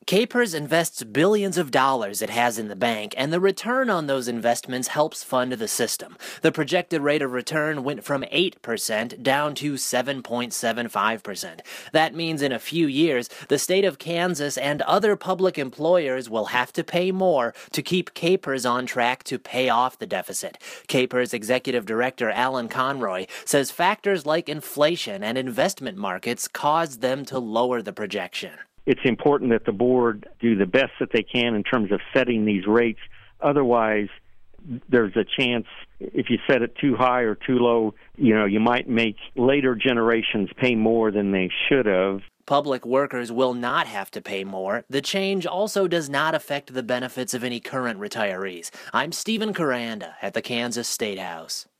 Capers invests billions of dollars it has in the bank, and the return on those investments helps fund the system. The projected rate of return went from 8% down to 7.75%. That means in a few years, the state of Kansas and other public employers will have to pay more to keep Capers on track to pay off the deficit. Capers Executive Director Alan Conroy says factors like inflation and investment markets caused them to lower the projection. It's important that the board do the best that they can in terms of setting these rates. Otherwise, there's a chance if you set it too high or too low, you might make later generations pay more than they should have. Public workers will not have to pay more. The change also does not affect the benefits of any current retirees. I'm Stephen Caranda at the Kansas State House.